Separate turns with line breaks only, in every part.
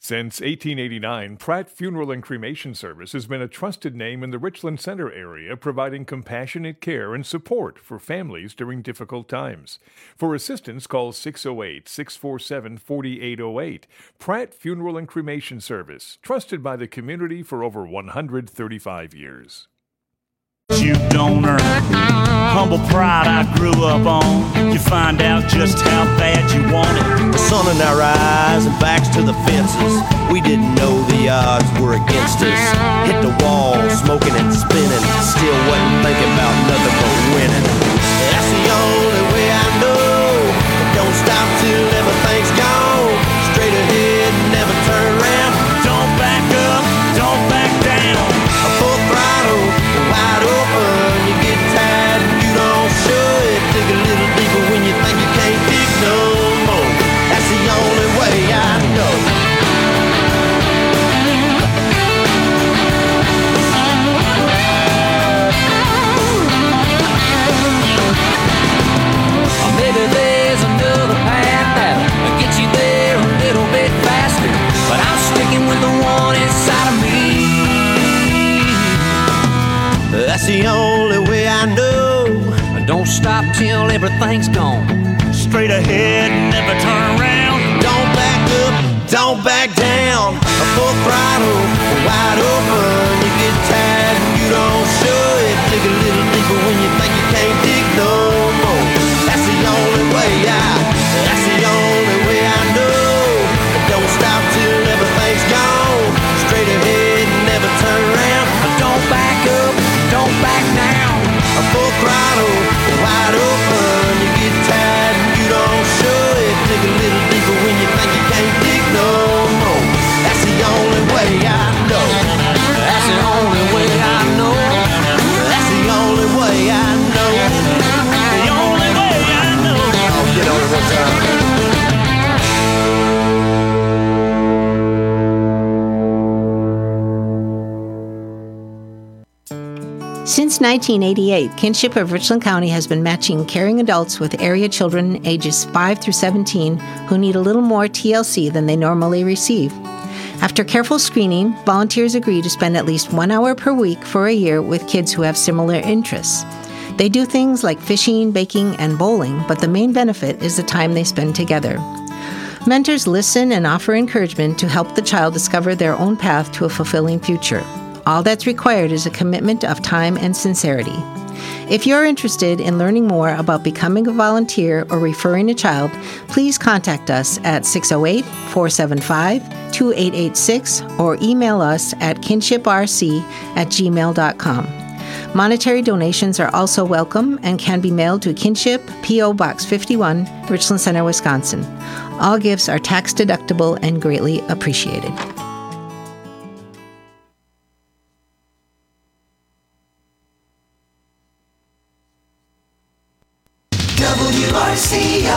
Since 1889, Pratt Funeral and Cremation Service has been a trusted name in the Richland Center area, providing compassionate care and support for families during difficult times. For assistance, call 608-647-4808. Pratt Funeral and Cremation Service, trusted by the community for over 135 years.
You don't earn humble pride I grew up on. You find out just how bad you want it.
The sun in our eyes and backs to the fences. We didn't know the odds were against us. Hit the wall, smoking and spinning. Still wasn't thinking about nothing but winning. That's the only way I know. Don't stop till everything's gone. Straight ahead, never turn around.
Don't back up, don't back down.
A full throttle, wide open. You get tired and you don't show it. Dig a little deeper when you think you can't dig no more. That's the only way I know.
Maybe there's another path that'll get you there a little bit faster, but I'm sticking with the one inside of me.
That's the only way I know.
Don't stop till everything's gone.
Straight ahead, never turn around.
Don't back up, don't back down. A full throttle, wide open. You get tired and you don't show it. Dig a little deeper when you think you can't dig no more. That's the only way that's the only way I know. Don't stop till everything's gone. Straight ahead, never turn around.
Don't back up, don't back down.
A full throttle, wide open. You get tired and you don't show it. Dig a little deeper when you think you can't dig no more. That's the only way I know.
That's the only way I know.
That's the only way I know.
The only way I know.
Oh, get on it one time.
Since 1988, Kinship of Richland County has been matching caring adults with area children ages 5 through 17 who need a little more TLC than they normally receive. After careful screening, volunteers agree to spend at least 1 hour per week for a year with kids who have similar interests. They do things like fishing, baking, and bowling, but the main benefit is the time they spend together. Mentors listen and offer encouragement to help the child discover their own path to a fulfilling future. All that's required is a commitment of time and sincerity. If you're interested in learning more about becoming a volunteer or referring a child, please contact us at 608-475-2886 or email us at kinshiprc@gmail.com. Monetary donations are also welcome and can be mailed to Kinship, P.O. Box 51, Richland Center, Wisconsin. All gifts are tax deductible and greatly appreciated.
WRCO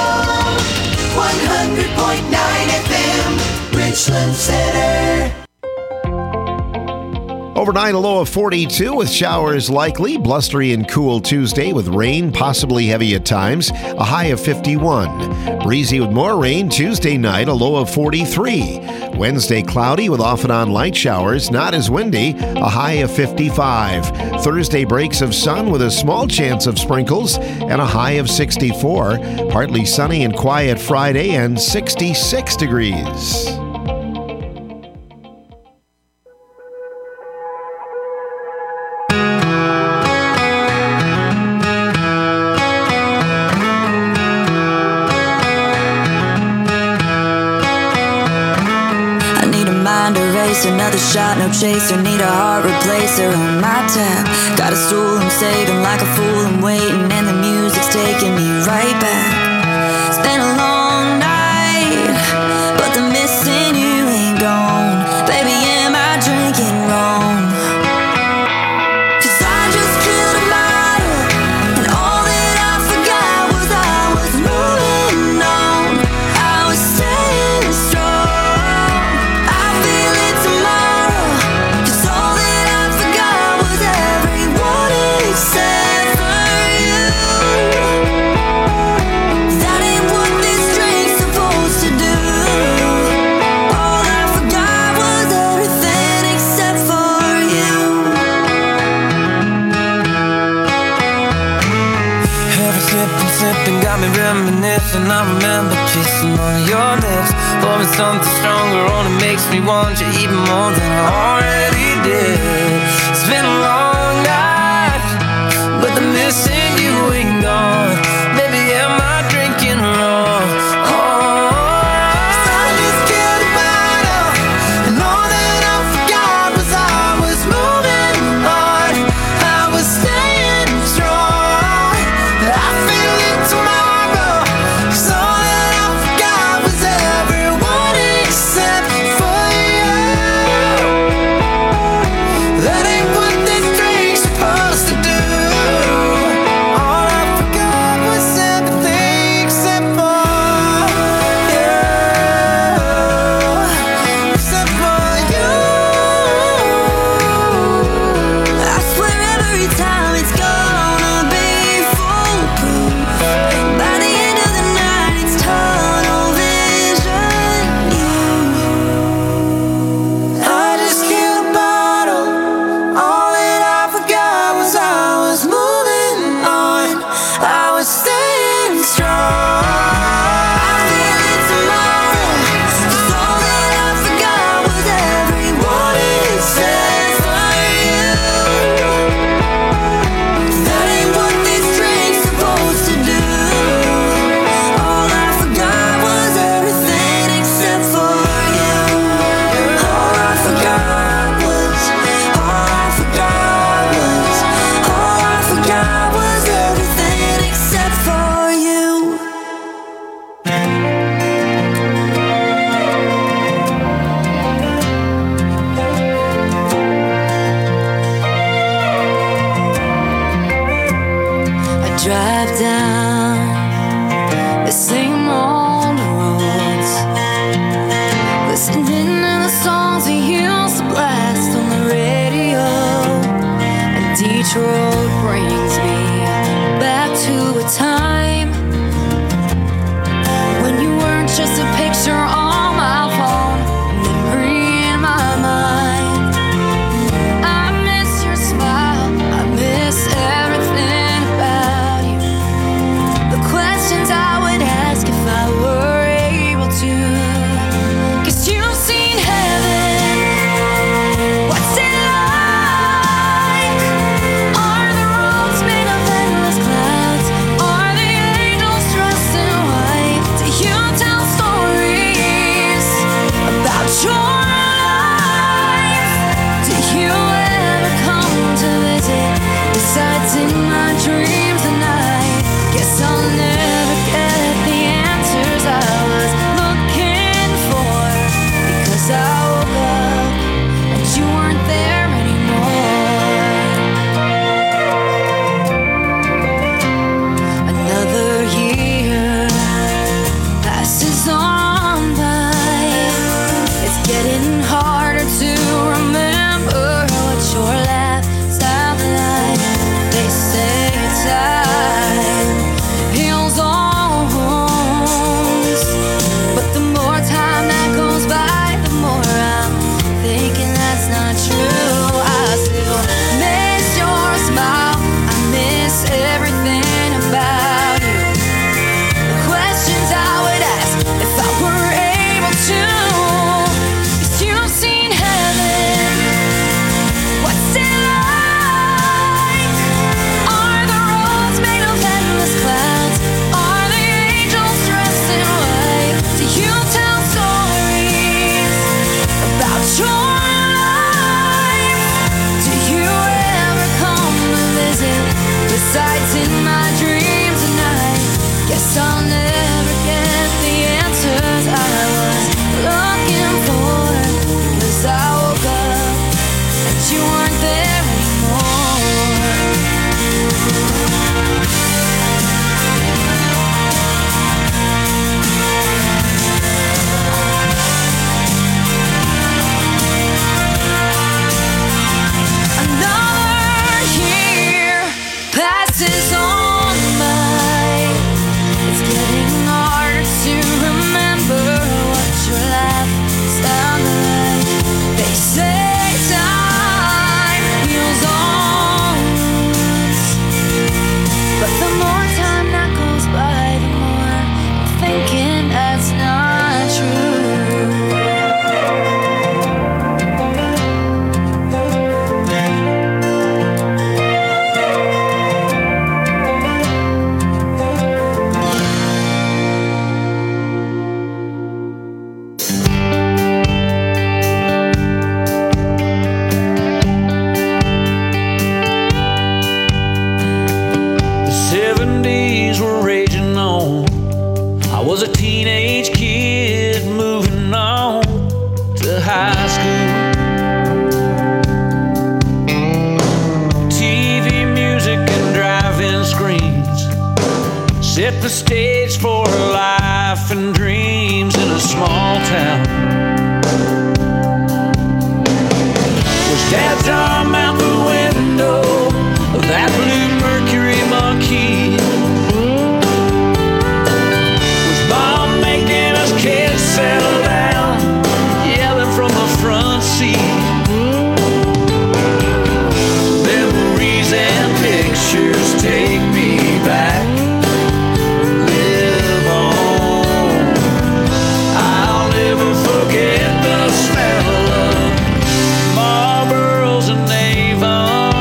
100.9 FM, Richland Center.
Overnight, a low of 42 with showers likely. Blustery and cool Tuesday with rain, possibly heavy at times. A high of 51. Breezy with more rain Tuesday night, a low of 43. Wednesday, cloudy with off and on light showers, not as windy. A high of 55. Thursday, breaks of sun with a small chance of sprinkles and a high of 64. Partly sunny and quiet Friday and 66 degrees.
Another shot, no chaser, need a heart replacer on my tab. Got a stool, I'm saving like a fool, I'm waiting, and the music's taking me right back. It's been a long night, but the missing you ain't gone. Baby, am I drinking wrong? 'Cause I just killed a model, and all that I forgot was I was moving on. I was staying strong. Except for you.
kissing on your lips, pouring something stronger on it makes me want you even more than I already did. It's been a long night, but the missing you ain't gone. Baby, am I drinking wrong?
That ain't what they
to high school. TV, music, and drive-in screens set the stage for life and dreams in a small town. Was Dad's arm out the window of that blue Mercury Marquis? Was Mom making us kids settle down, yelling from the front seat? Memories and pictures take me back. Live on. I'll never forget the smell of Marlboros and Avon.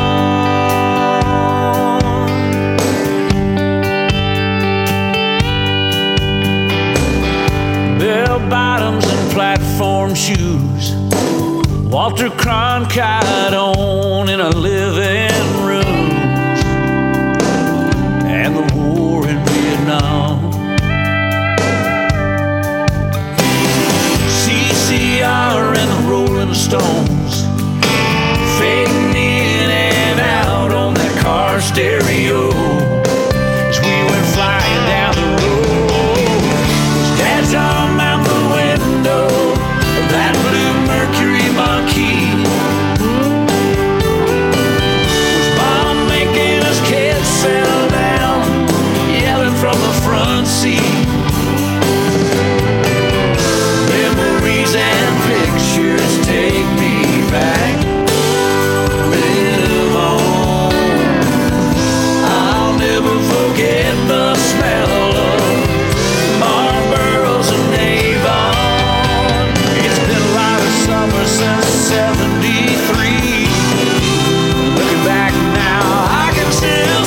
Bell bottoms and platform shoes, Walter Cronkite on in a living room, and the war in Vietnam. CCR and the Rolling Stones fading in and out on that car stereo as we went flying down the road. Was Dad's arm out the window of that blue Mercury Marquis? Was Mom making us kids settle down, yelling from the front seat? Memories and pictures take me back. Live on. I'll never forget the smell of Marlboros and Avon. It's been a lot of summer since '73. Looking back now, I can still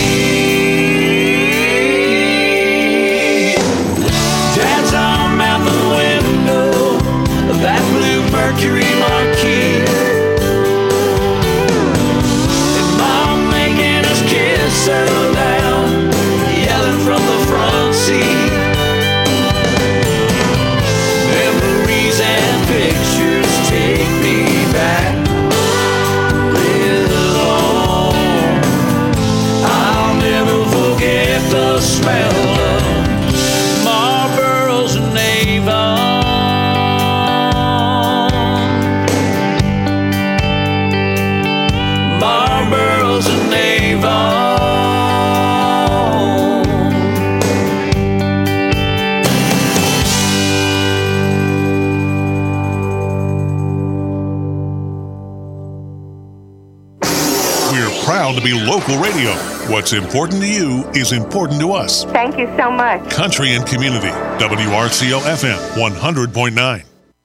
see Dad's arm out the window of that blue Mercury Marquis, and Mom making us kids settle down, yelling from the front seat. Memories and pictures take me back. Live on. I'll never forget the smell of Marlboros and Avon. Marlboros and Avon.
We're proud to be local radio. What's important to you is important to us.
Thank you so much.
Country and Community, WRCO FM 100.9.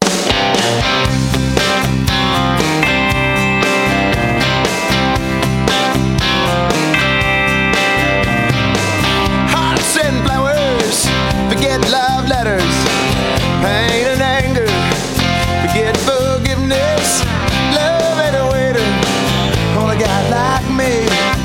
Hearts and flowers, forget love letters, pain and anger, forget forgiveness, love and a waiter on a guy like me.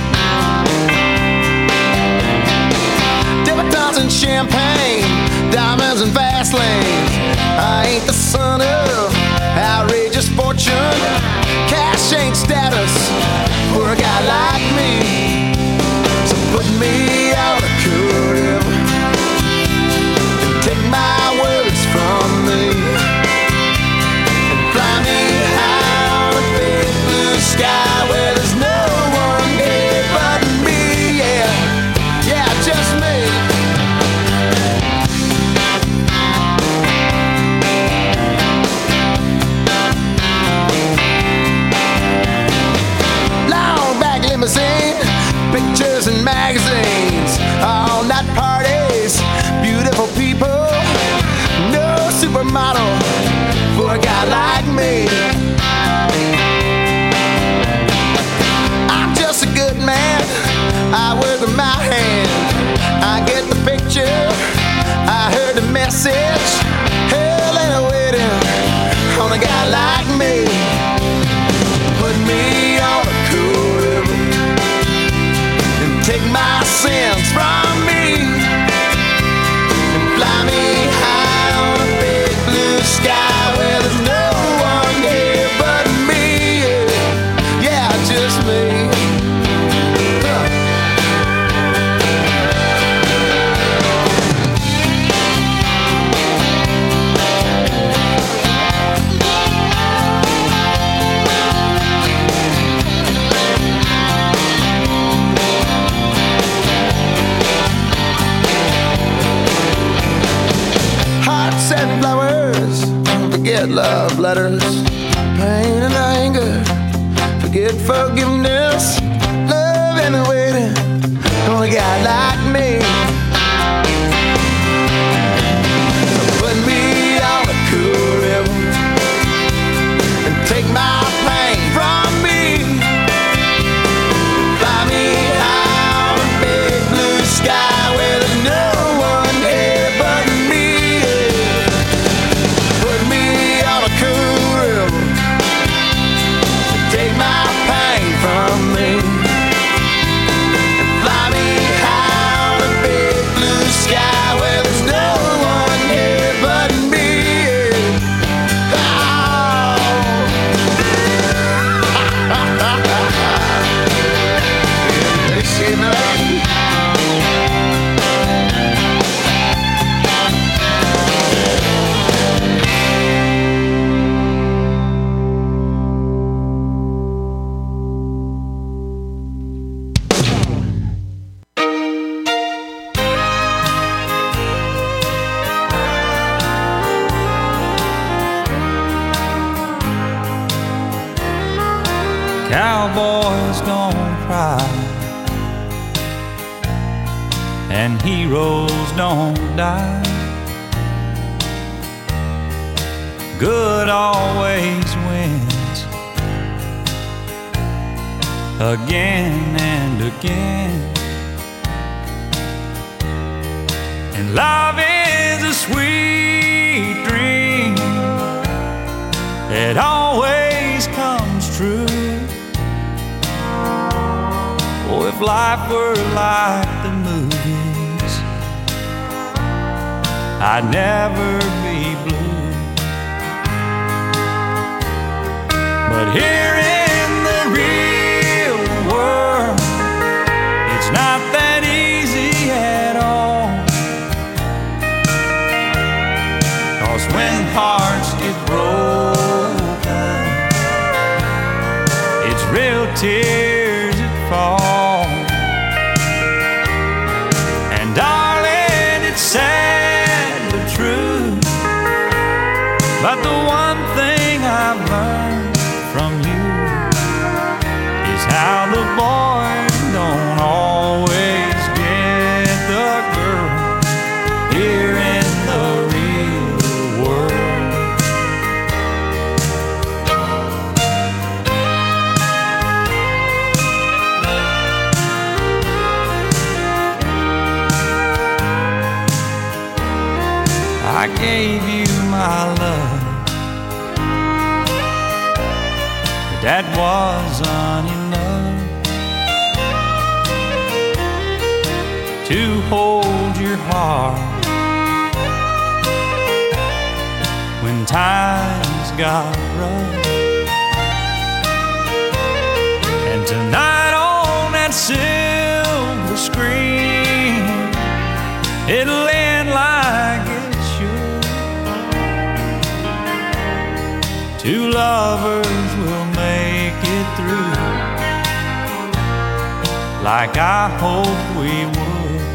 Debutantes and champagne, diamonds and fast lanes. I ain't the son of outrageous fortune. Cash ain't status for a guy like me. So put me out of could and take my words from me and fly me high on a big blue sky where there's no one here but me. Yeah, yeah, just me. Long back limousine, pictures and magazines, all night parties, beautiful people, no supermodel for a guy like me. I'm just a good man, I work with my hand, I get the picture, I heard the message. Hell ain't a waiting on a guy like me. Put me on a cool river and take my sins from me and fly me high on a big blue sky where there's no forget love letters, pain and anger, forget forgiveness, love and waiting on a guy like me. So put me on a cool river and take my pain from me. Fly me out a big blue sky where there's no one here but me. Put me on a cool river and take my pain from me. Fly me out a big blue sky where there's no one here but me.
Cowboys don't cry and heroes don't die. Good always wins again and again. And love is a sweet dream that always comes true. Oh, if life were like the movies, I'd never be blue. But here in the real world, it's not that easy at all. 'Cause when hearts get broken, it's real tears that fall. And darling, it's sad but true. But the one thing I've learned from you is how the boy don't always get the girl here in the real world. I gave you my love, but that wasn't enough to hold your heart when times got rough. And tonight on that silver screen, it'll end like it should. Two lovers will make it through, like I hoped we would.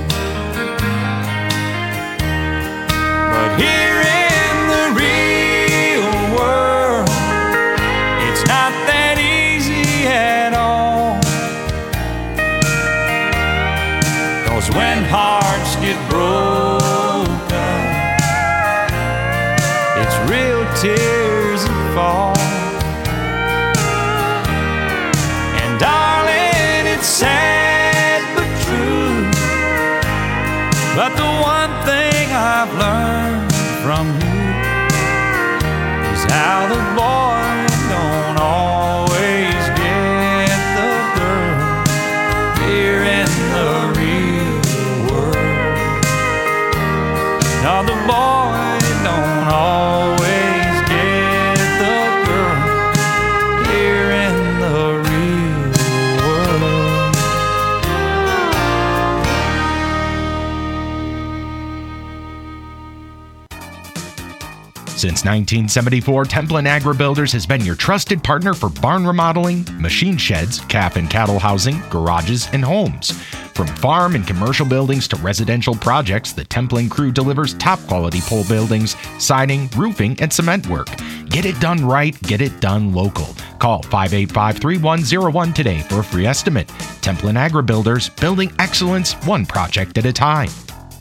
But here in the real world, it's not that easy at all. 'Cause when hearts get broken, it's real tears that fall. And darling, it's sad but true. But the one thing I've learned from you is how the boy don't always get the girl here in the real world. No, the boy don't always get
Since 1974, Templin Agri-Builders has been your trusted partner for barn remodeling, machine sheds, calf and cattle housing, garages, and homes. From farm and commercial buildings to residential projects, the Templin crew delivers top-quality pole buildings, siding, roofing, and cement work. Get it done right, get it done local. Call 585-3101 today for a free estimate. Templin Agri-Builders, building excellence one project at a time.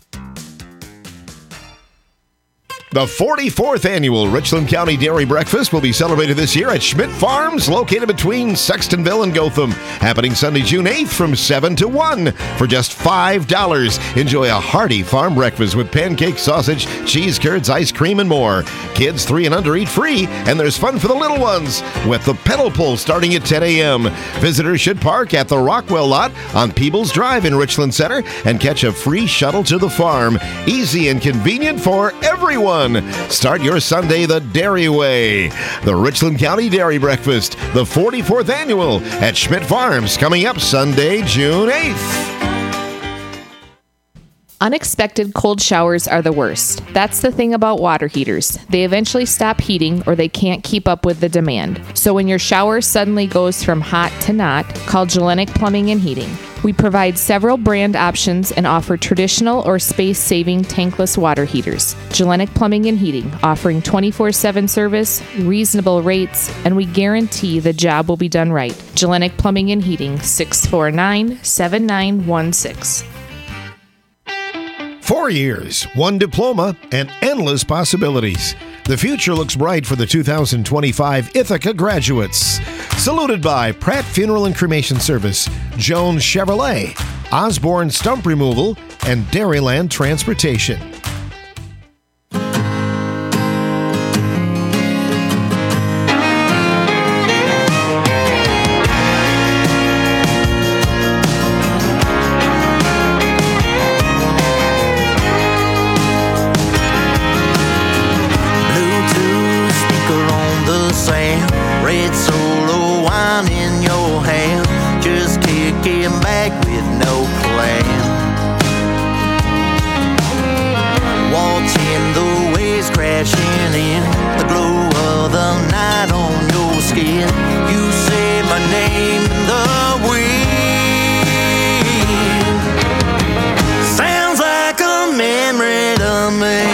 The 44th annual Richland County Dairy Breakfast will be celebrated this year at Schmidt Farms, located between Sextonville and Gotham. Happening Sunday, June 8th from 7 to 1 for just $5. Enjoy a hearty farm breakfast with pancakes, sausage, cheese curds, ice cream, and more. Kids 3 and under eat free, and there's fun for the little ones with the pedal pull starting at 10 a.m. Visitors should park at the Rockwell lot on Peebles Drive in Richland Center and catch a free shuttle to the farm. Easy and convenient for everyone. Start your Sunday the dairy way. The Richland County Dairy Breakfast, the 44th annual at Schmidt Farms, coming up Sunday, June 8th.
Unexpected cold showers are the worst. That's the thing about water heaters. They eventually stop heating or they can't keep up with the demand. So when your shower suddenly goes from hot to not, call Gellenic Plumbing and Heating. We provide several brand options and offer traditional or space-saving tankless water heaters. Gellenic Plumbing and Heating, offering 24/7 service, reasonable rates, and we guarantee the job will be done right. Gellenic Plumbing and Heating, 649-7916.
4 years, 1 diploma, and endless possibilities. The future looks bright for the 2025 Ithaca graduates. Saluted by Pratt Funeral and Cremation Service, Jones Chevrolet, Osborne Stump Removal, and Dairyland Transportation.
Red Solo wine in your hand, just kicking back with no plan. Watching the waves crashing in, the glow of the night on your skin. You say my name in the wind. Sounds like a memory to me.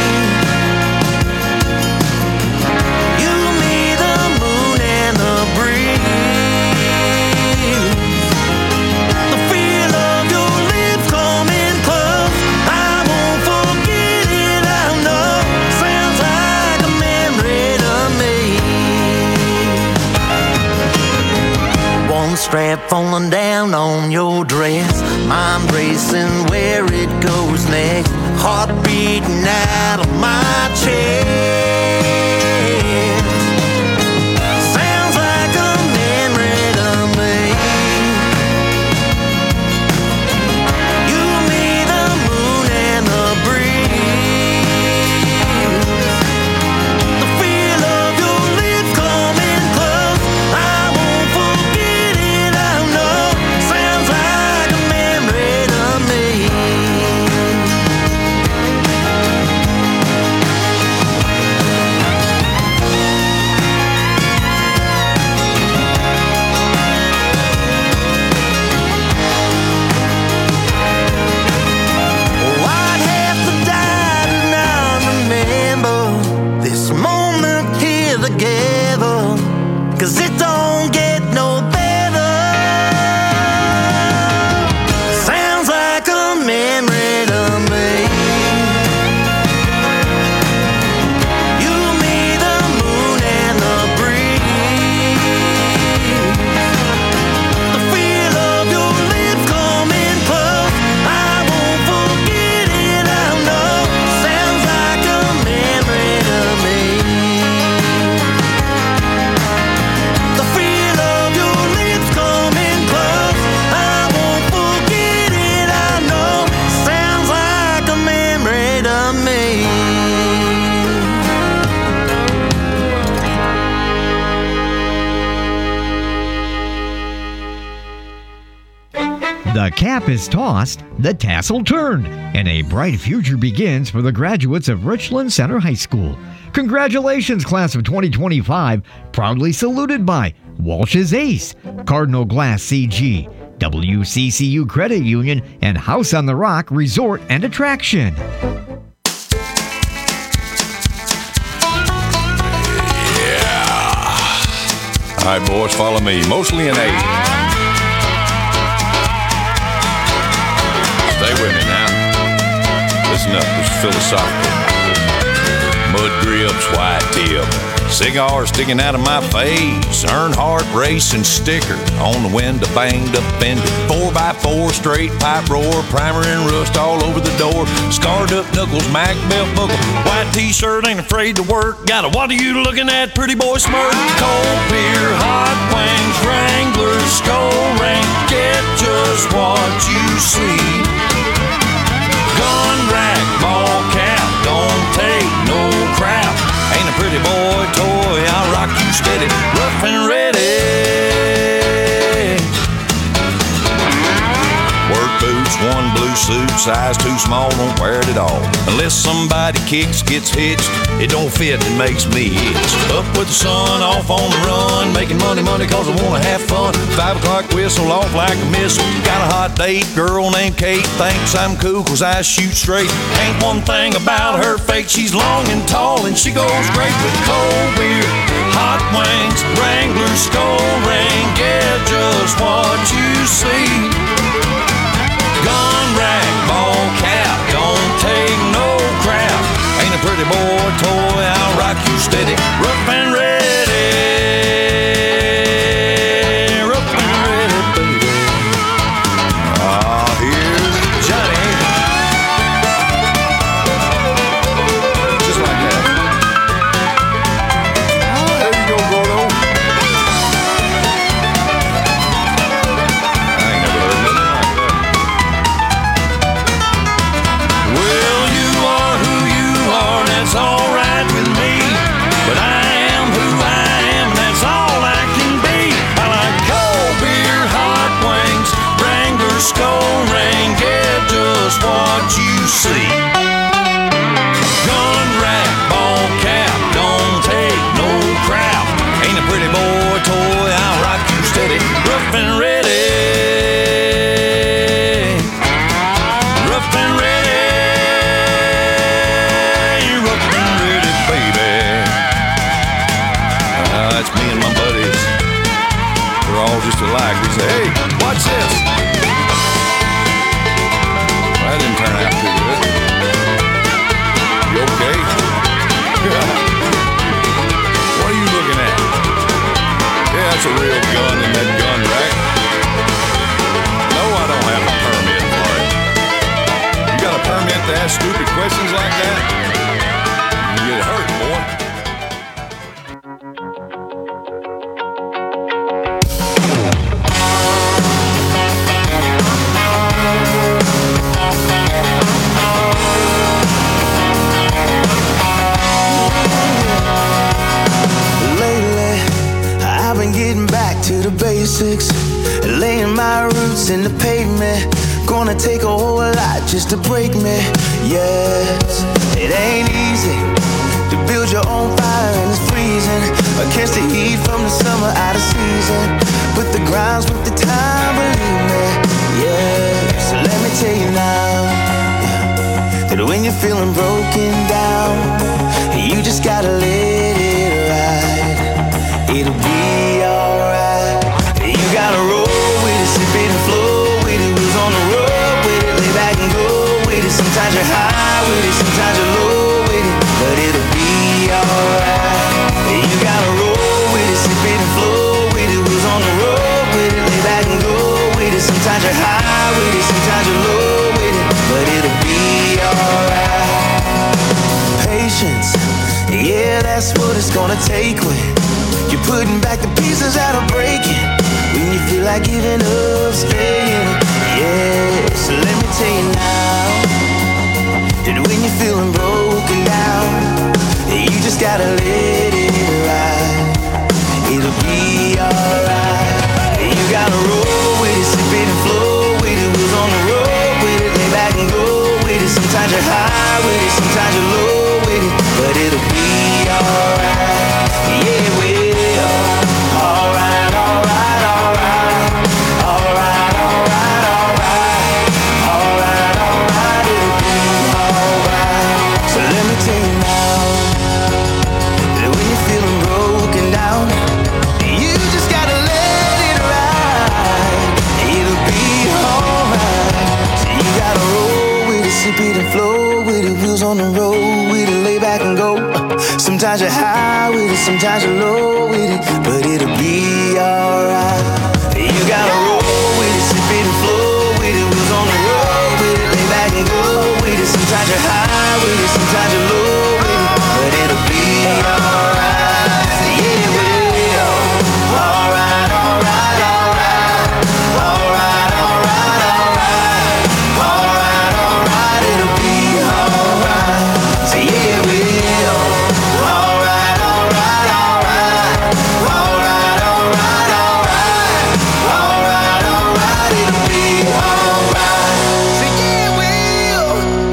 Strap falling down on your dress, mind racing where it goes next, heart beating out of my chest. Sounds like a memory to me. You, me, the moon and the breeze. The feel of your lips coming close, I won't forget it. Cause it don't get no better. Sounds like a memory to me. You, me, the moon and the breeze. The feel of your lips coming close, I won't forget it, I know. Sounds like a memory to me.
The cap is tossed, the tassel turned, and a bright future begins for the graduates of Richland Center High School. Congratulations, class of 2025. Proudly saluted by Walsh's Ace, Cardinal Glass CG, WCCU Credit Union, and House on the Rock Resort and Attraction.
All right, boys, follow me. Mostly an A. Stay with me now. Listen up, this is philosophical. Mud grips, white tip, cigar sticking out of my face, Earnhardt racing sticker on the window, banged up fender, 4x4 straight pipe roar, primer and rust all over the door, scarred up knuckles, Mac belt buckle, white t-shirt, ain't afraid to work, got a what are you looking at, pretty boy smirk, cold beer, hot wings, Wranglers, skull ring, get just what you see. Gun rack, ball cap, don't take no crap. Ain't a pretty boy toy, I'll rock you steady, rough and ready. Work boots, one blue suit, size too small, don't wear it at all. Unless somebody kicks, gets hitched, it don't fit, it makes me itch. Up with the sun, off on the run, making money cause I wanna have fun. 5 o'clock whistle, off like a missile. Got a hot date, girl named Kate, thinks I'm cool cause I shoot straight. Ain't one thing about her fake, she's long and tall and she goes great with cold beer, hot wings, Wranglers, skull ring, get just what you see. Gun rack, ball cap, don't take no crap. Ain't a pretty boy toy, I'll rock you steady, rough and ready. Rough and ready, baby. Ah, here's Johnny. Just like that. Oh, there you go, Gordo. I ain't never heard nothing like that. Well, you are who you are, that's all right with me. But I am who I am, and that's all I can be. I like cold beer, hot wings, Wranglers, skull ring, get just what you see. Gun rack, ball cap, don't take no crap. Ain't a pretty boy toy, I'll rock you steady, rough and ready. Rough and ready. Rough and ready, baby. It's me and my buddies. We're all just alike. We say, hey, watch this. Well, that didn't turn out too good. You okay? What are you looking at? Yeah, that's a real gun in that gun rack. No, I don't have a permit for it. You got a permit to ask stupid questions like that? You get hurt, boy.
Lately, I've been getting back to the basics, laying my roots in the pavement. Gonna take a whole lot just to break me. Yes, it ain't easy to build your own fire and it's freezing. Against the heat from the summer out of season. But the grind's with the time, believe me. Yeah, so let me tell you now, that when you're feeling broken down, you just gotta let it ride. It'll be alright. You gotta roll with it, sip it and flow with it. Wheels on the road with it, lay back and go with it. Sometimes you're high with it, sometimes you're low with it, but it'll be alright. You gotta roll with it, sip it and flow with it. Wheels on the road with it, lay back and go with it. Sometimes you're high with it, sometimes you're low with it, but it'll be alright. Patience, yeah, that's what it's gonna take when you're putting back the pieces that are breaking. When you feel like giving up, staying. Yeah, so let me tell you now, that when you're feeling broken down, you just gotta let it ride. It'll be alright. You gotta roll with it, sip it and flow with it. Wheels on the road with it, lay back and go with it. Sometimes you're high with it, sometimes you're low with it, but it'll be alright. sometimes you're low with it, but it'll be alright. You gotta roll with it, sip it and flow with it. Wheels on the road with it, lay back and go with it. Sometimes you're high with it, sometimes you're low with it, but it'll be alright. Yeah, it will. Alright, alright, alright. Alright, alright, alright. Alright, alright, it'll be alright. Say yeah, it will. Alright, alright, alright. Alright, alright, alright. Alright, alright, it'll be alright. Say yeah, it will.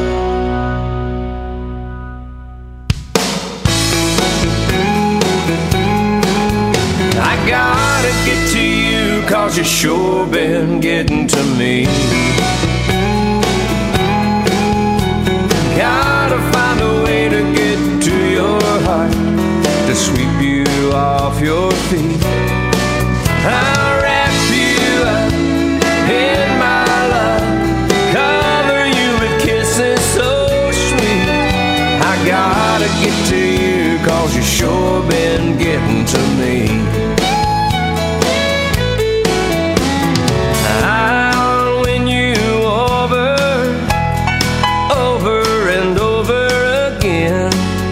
I gotta get to you, 'cause you sure been getting to me. Gotta find a way to get to your heart, to sweep you off your feet. I'll wrap you up in my love, cover you with kisses so sweet. I gotta get to you, 'cause you sure been getting to me. I'll win you over, over and over again.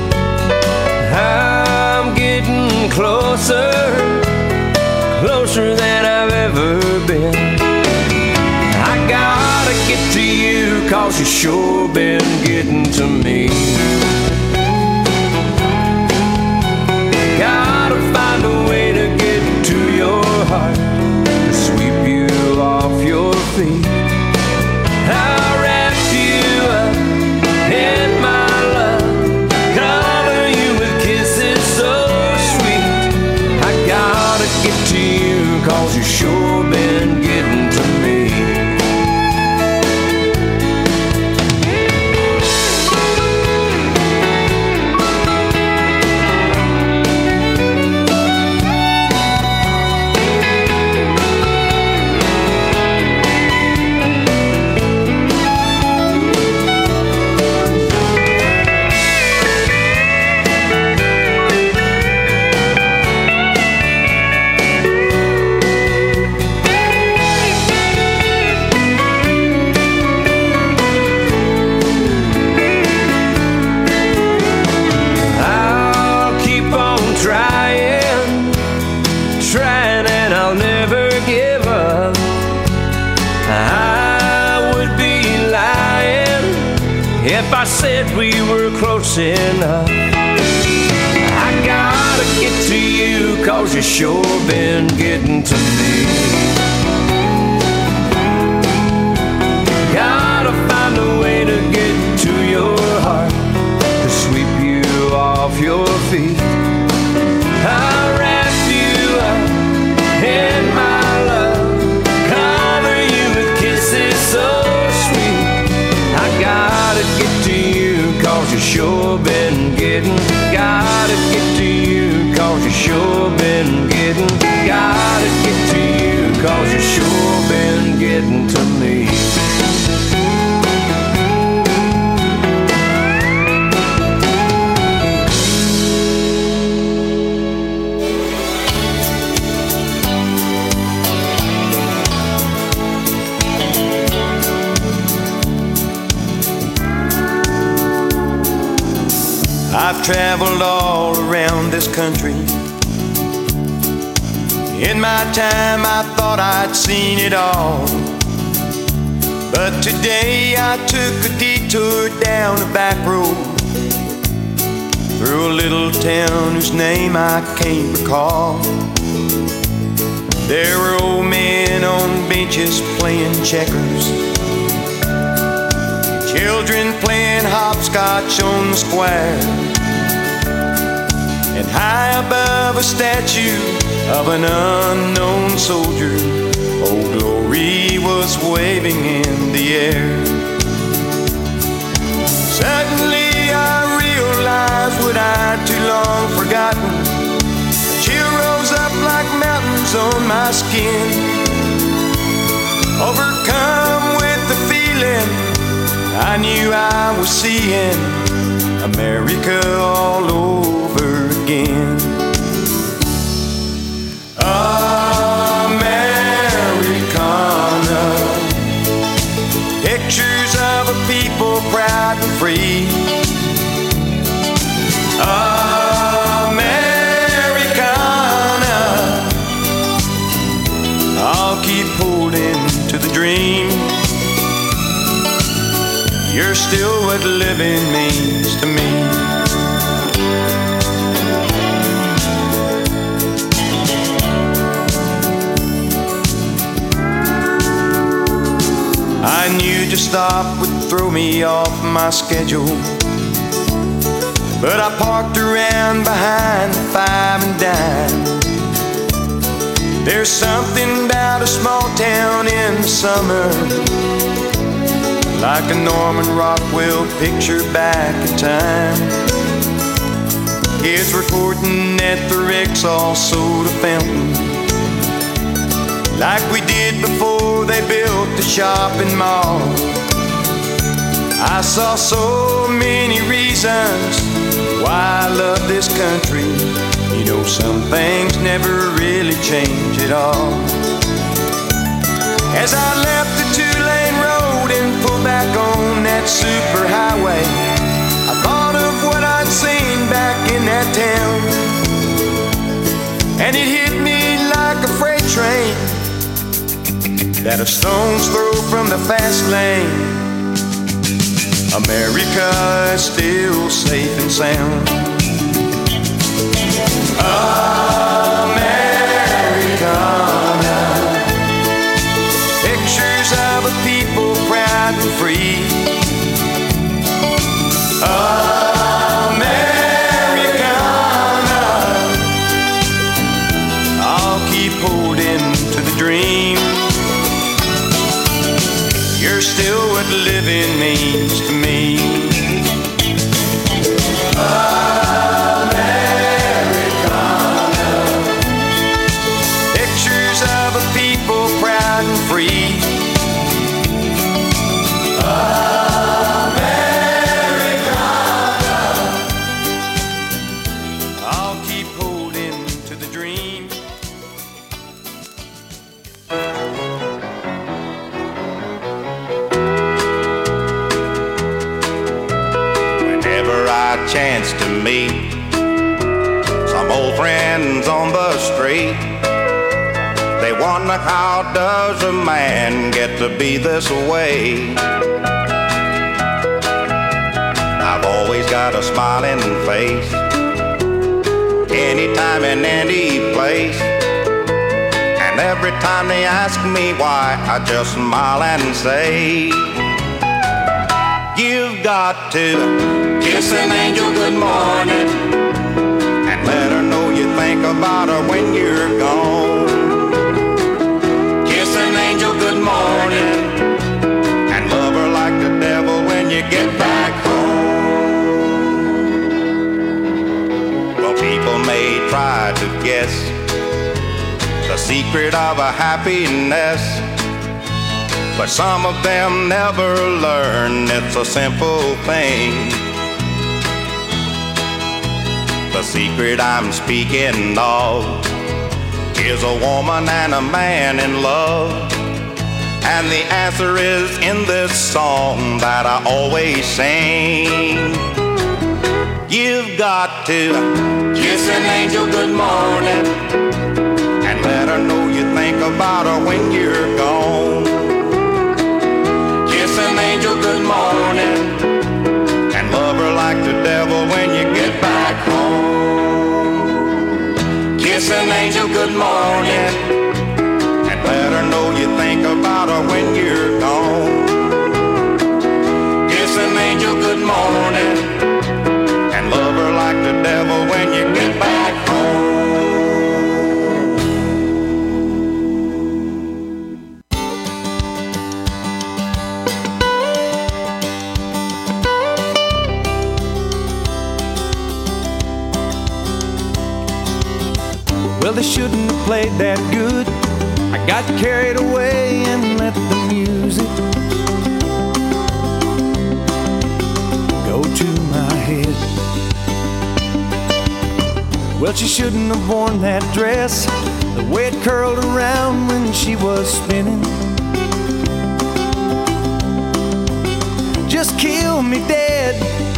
I'm getting closer, closer than I've ever been. I gotta get to you, 'cause you sure been getting to me. Gotta find a way to get to your heart, to sweep you off your feet. I'll wrap you up in my love, cover you with kisses so sweet. I gotta get to you, 'cause you sure been getting to me. I'll keep on trying, trying, and I'll never give up. I would be lying if I said we were close enough. I gotta get to you, 'cause you sure been getting to me. Gotta find a way to get to your heart, to sweep you off your feet. I'll wrap you up in my love, cover you with kisses so sweet. I gotta get to you, 'cause you sure been getting. Gotta get to you, 'cause you sure been getting. Gotta get to you, 'cause you sure been getting to me. I've traveled all around this country. In my time I thought I'd seen it all, but today I took a detour down a back road, through a little town whose name I can't recall. There were old men on benches playing checkers, children playing hopscotch on the square, and high above a statue of an unknown soldier, Old Glory was waving in the air. Suddenly I realized what I'd too long forgotten. A chill rose up like mountains on my skin, overcome with the feeling I knew I was seeing America all over again.
what living means to me. I knew to stop would throw me off my schedule, but I parked around behind the 5 and dime. There's something about a small town in the summer, like a Norman Rockwell picture back in time. Kids recording at the Rexall soda fountain, like we did before they built the shopping mall. I saw so many reasons why I love this country. You know, some things never really change at all. As I left the 2-lane road and pulled back on that superhighway, I thought of what I'd seen back in that town, and it hit me like a freight train that a stone's throw from the fast lane. America is still safe and sound. Americana, pictures of a people proud and free. Americana, I'll keep holding to the dream. You're still what living means to me. Americana, pictures of a people proud and free. Americana, I'll keep holding to the dream.
Chance to meet some old friends on the street. They wonder, how does a man get to be this way? I've always got a smiling face, anytime and any place. And every time they ask me why, I just smile and say, you've got to kiss an angel good morning and let her know you think about her when you're gone. Kiss an angel good morning and love her like the devil when you get back home. Well, people may try to guess the secret of a happiness, but some of them never learn it's a simple thing. The secret I'm speaking of is a woman and a man in love, and the answer is in this song that I always sing. You've got to kiss an angel good morning and let her know you think about her when you're gone. Kiss an angel good morning and love her like the devil when you get back home. Kiss an angel good morning and let her know you think about her when you're gone. Kiss an angel good morning and love her like the devil when you get back home.
Well, they shouldn't have played that good. I got carried away and let the music go to my head. Well, she shouldn't have worn that dress, the way it curled around when she was spinning. Just kill me dead.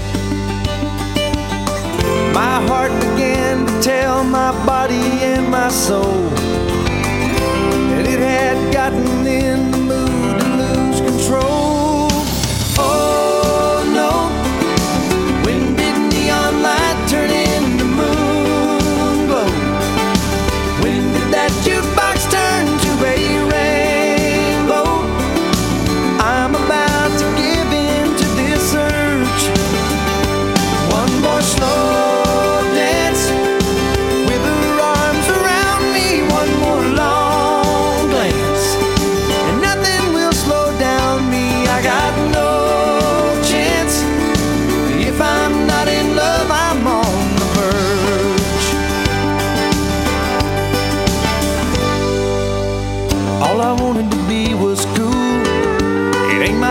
My heart began to tell my body and my soul that it had gotten in the mood to lose control. Oh, no,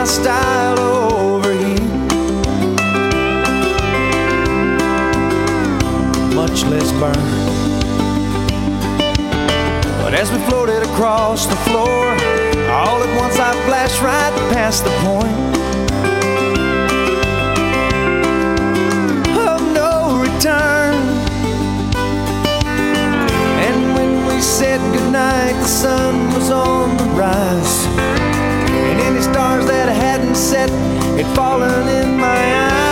my style overheat, much less burn. But as we floated across the floor, all at once I flashed right past the point of no return. And when we said goodnight, the sun was on the rise, and any stars that hadn't set had fallen in my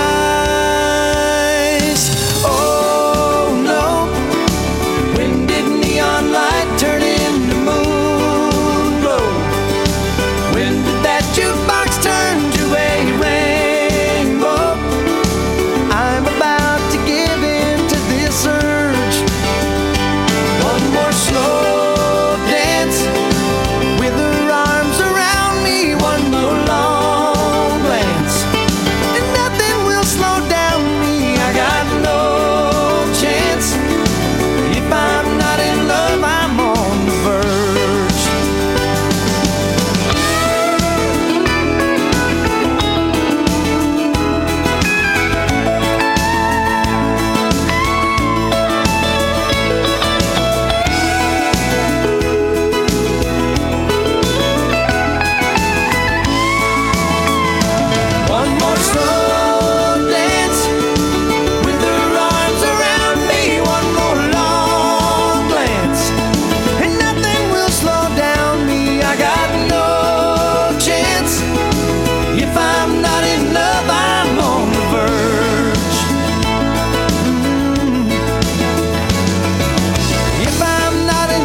eyes. Oh no, when did neon light turn into moon glow? When did that jukebox turn to a rainbow? I'm about to give in to this urge. One more slow dance with her arms around me, one more long glance, and nothing will slow down me. I got no chance. If I'm not in love, I'm on the verge. One more slow dance with her arms around me, one more long glance, and nothing will slow down me. I got no chance. If I'm not in love, I'm on the verge. If I'm not in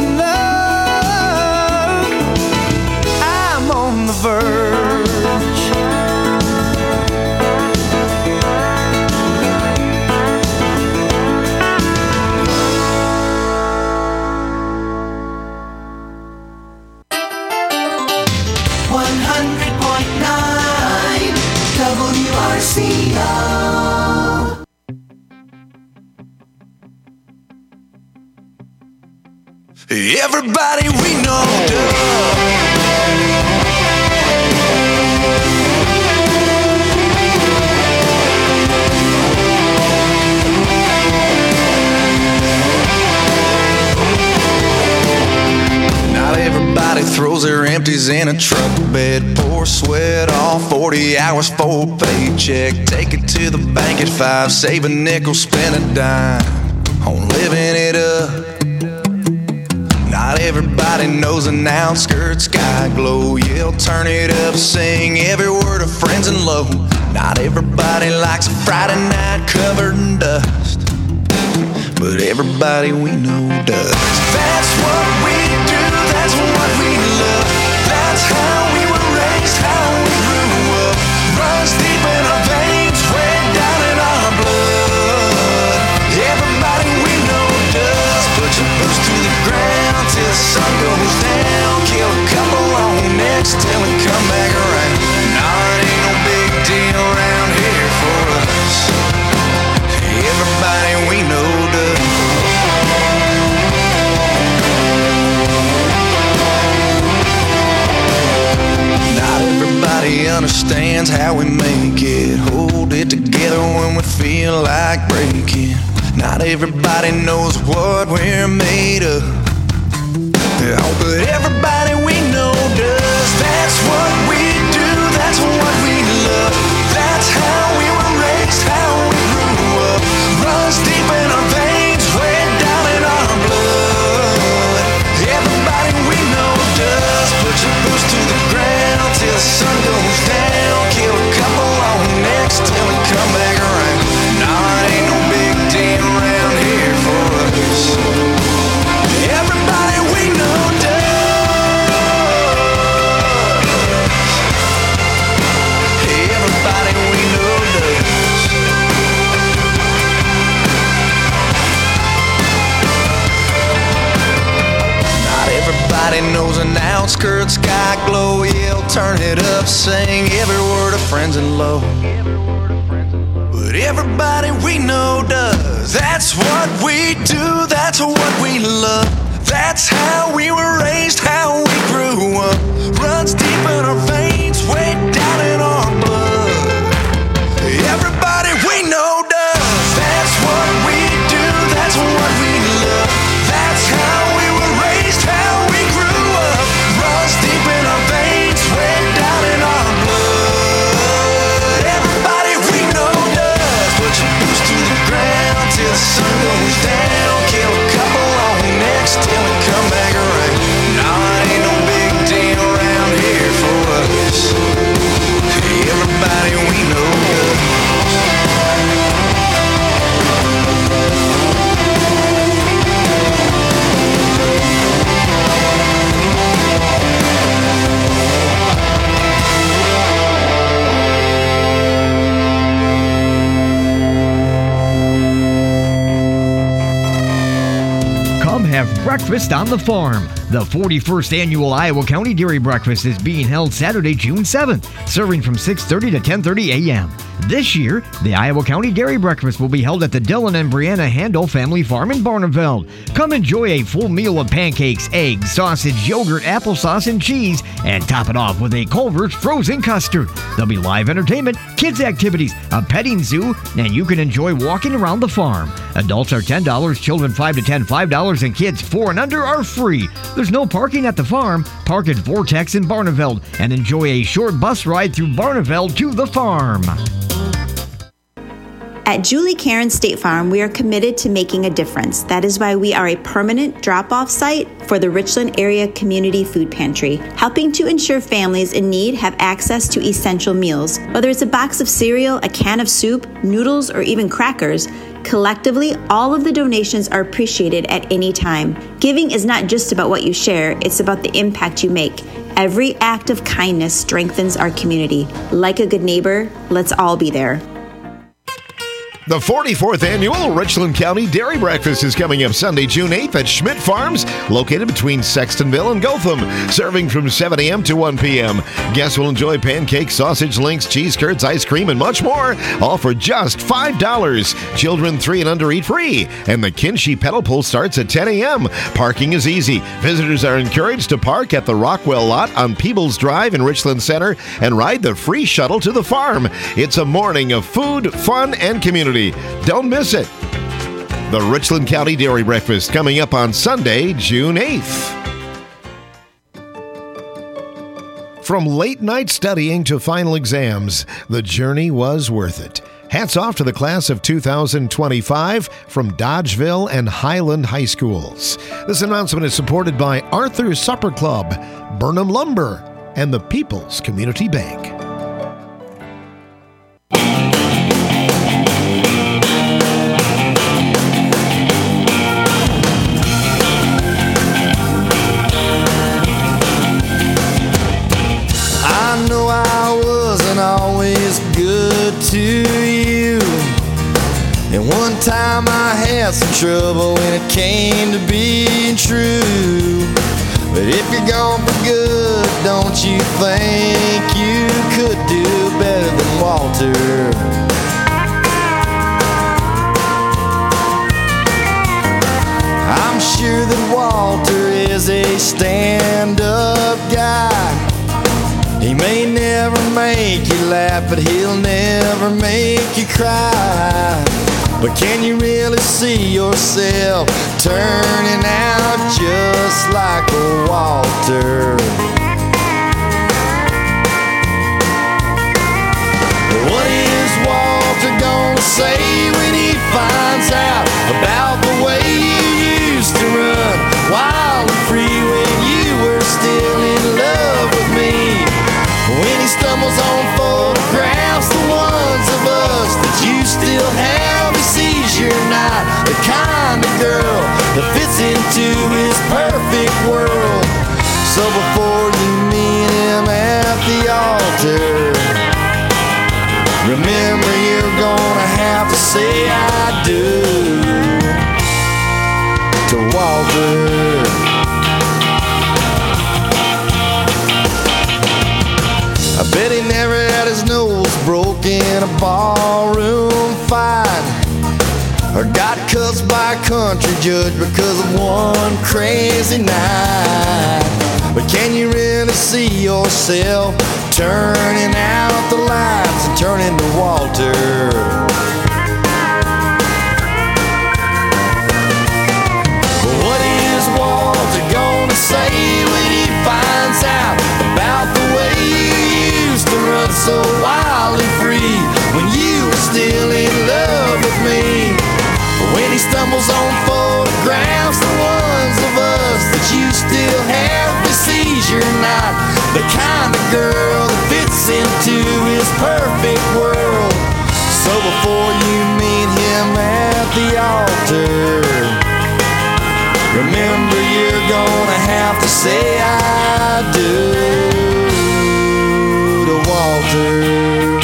love, I'm on the verge.
100.9 WRCO.
Everybody we know Not everybody throws their empties in a truck bed. Pour sweat off 40 hours for a paycheck. Take it to the bank at 5, save a nickel, spend a dime on living it up. Not everybody knows an outskirt sky glow. Yell, turn it up, sing every word of Friends in Low. Not everybody likes a Friday night covered in dust, but everybody we know does. That's what we do, that's what we love. That's how we were raised, how we grew up. Runs deep in our veins, way down in our blood. Everybody we know does. Put your boots to the ground till the sun goes down. Kill a couple on next till we come back around. Nah, it ain't no big deal around here for us. Everybody we know does. Not everybody understands how we make it. Hold it together when we feel like breaking. Not everybody knows what we're made of. Oh, but everybody we know does. That's what we do, that's what we love. That's how we were raised, how we grew up. Runs deep in our veins, way down in our blood. Everybody we know does. Put your boots to the ground till the sun goes down. Kill a couple on next till we come back around. Nah, it ain't no big deal around here for us. Everybody we know does. Everybody we know does. Not everybody knows an outskirt sky glow. Yell, turn it up, sing every word of Friends in Low. But everybody we know does. That's what we do, that's what we love. That's how we were raised, how we grew up. Runs deep in our veins, way down in
Breakfast on the Farm. The 41st Annual Iowa County Dairy Breakfast is being held Saturday, June 7th, serving from 6:30 to 10:30 a.m. This year, the Iowa County Dairy Breakfast will be held at the Dylan and Brianna Handel Family Farm in Barneveld. Come enjoy a full meal of pancakes, eggs, sausage, yogurt, applesauce, and cheese, and top it off with a Culver's frozen custard. There'll be live entertainment, kids activities, a petting zoo, and you can enjoy walking around the farm. Adults are $10, children 5 to 10, $5, and kids 4 and under are free. There's no parking at the farm. Park at Vortex in Barneveld and enjoy a short bus ride through Barneveld to the farm.
At Julie Karen State Farm, we are committed to making a difference. That is why we are a permanent drop-off site for the Richland Area Community Food Pantry, helping to ensure families in need have access to essential meals. Whether it's a box of cereal, a can of soup, noodles, or even crackers, collectively, all of the donations are appreciated at any time. Giving is not just about what you share, it's about the impact you make. Every act of kindness strengthens our community. Like a good neighbor, let's all be there.
The 44th Annual Richland County Dairy Breakfast is coming up Sunday, June 8th at Schmidt Farms, located between Sextonville and Gotham, serving from 7 a.m. to 1 p.m. Guests will enjoy pancakes, sausage links, cheese curds, ice cream, and much more, all for just $5. Children 3 and under eat free, and the Kinshie pedal pull starts at 10 a.m. Parking is easy. Visitors are encouraged to park at the Rockwell lot on Peebles Drive in Richland Center and ride the free shuttle to the farm. It's a morning of food, fun, and community. Don't miss it. The Richland County Dairy Breakfast coming up on Sunday, June 8th. From late night studying to final exams, the journey was worth it. Hats off to the class of 2025 from Dodgeville and Highland High Schools. This announcement is supported by Arthur's Supper Club, Burnham Lumber, and the People's Community Bank.
Always good to you. And one time I had some trouble when it came to being true. But if you're gone for good, don't you think you could do better than Walter? I'm sure that Walter is a stand-up guy. He may never make you laugh, but he'll never make you cry. But can you really see yourself turning out just like a Walter? What is Walter gonna say when he finds out about the way you used to run wild and free when you were still in love with me? When he stumbles on photographs, the ones of us that you still have, he sees you're not the kind of girl that fits into his perfect world. So before you meet him at the altar, remember you're gonna have to say I do to Walter. I bet he never had his nose broke in a ballroom fight, or got cussed by a country judge because of one crazy night. But can you really see yourself turning out the lights and turning to Walter? What is Walter gonna say when he finds out about the way you used to run so wild and free when you were still in love with me? When he stumbles on photographs, the ones of us that you still have, he sees you're not the kind of girl that fits into his perfect world. So before you meet him at the altar, remember you're gonna have to say I do to Walter.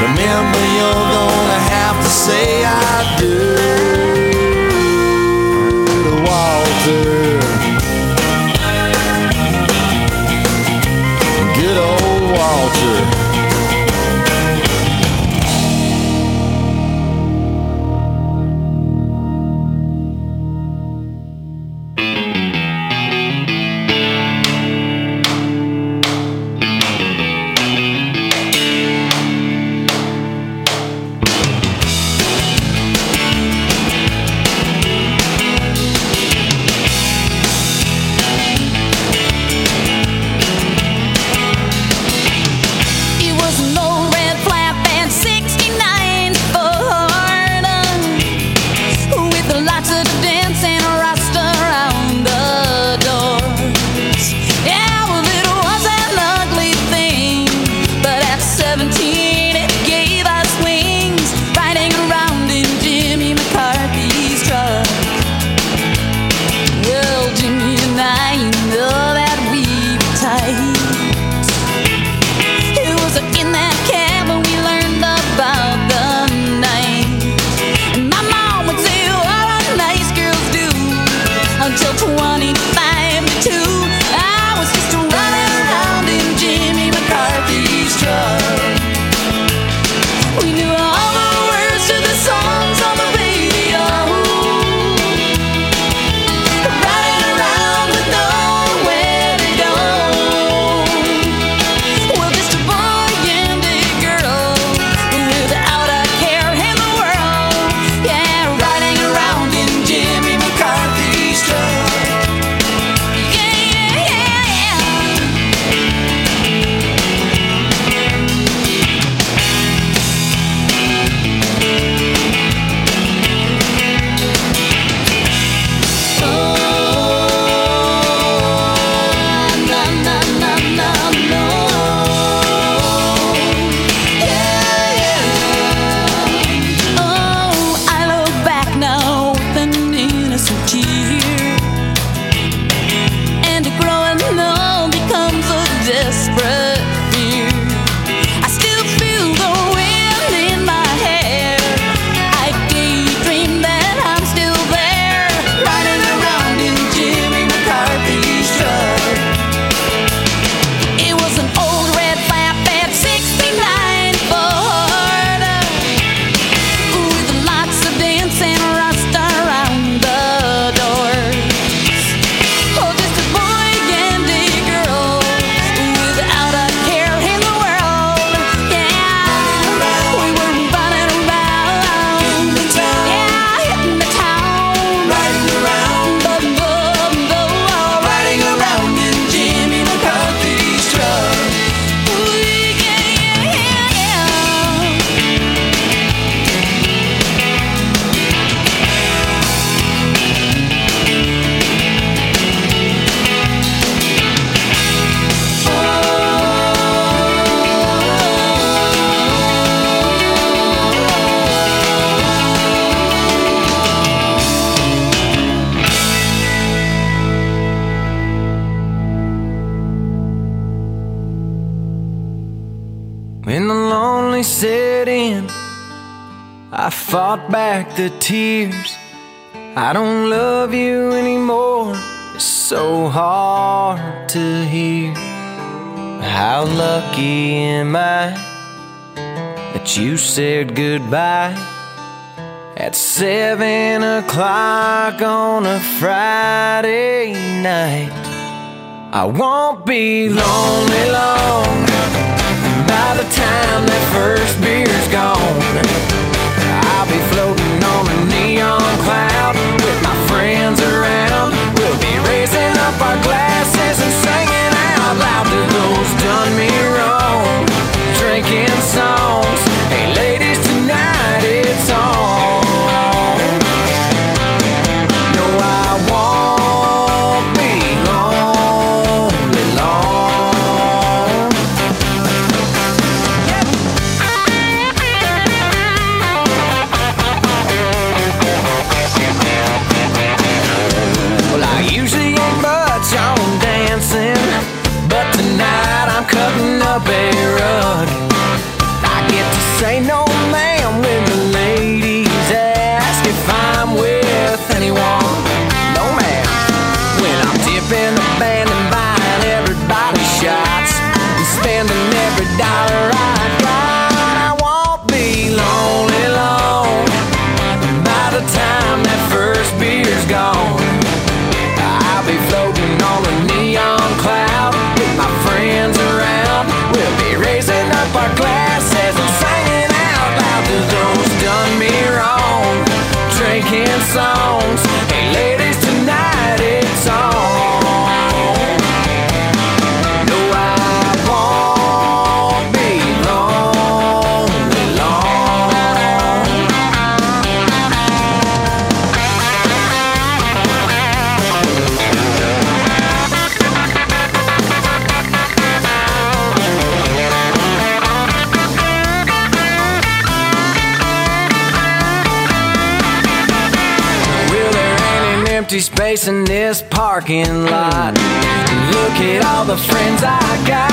remember you're gonna have to say I do to Walter. Good old Walter.
When the lonely set in, I fought back the tears. I don't love you anymore, it's so hard to hear. How lucky am I that you said goodbye at 7 o'clock on a Friday night. I won't be lonely long by the time that first beer's gone. I'll be floating on a neon cloud with my friends around. We'll be raising up our glasses and singing out loud to those done me wrong, drinking songs. Hey ladies, tonight it's on. No, I won't be lonely long. dollar I got, I won't be lonely long. By the time that first beer's gone, I'll be floating on a neon cloud with my friends around. We'll be raising up our glasses and singing out loud to those done me wrong, drinking songs. Hey ladies, tonight it's on. No, I won't be lonely long. Well, there ain't an empty space in this parking lot. Look at all the friends I got.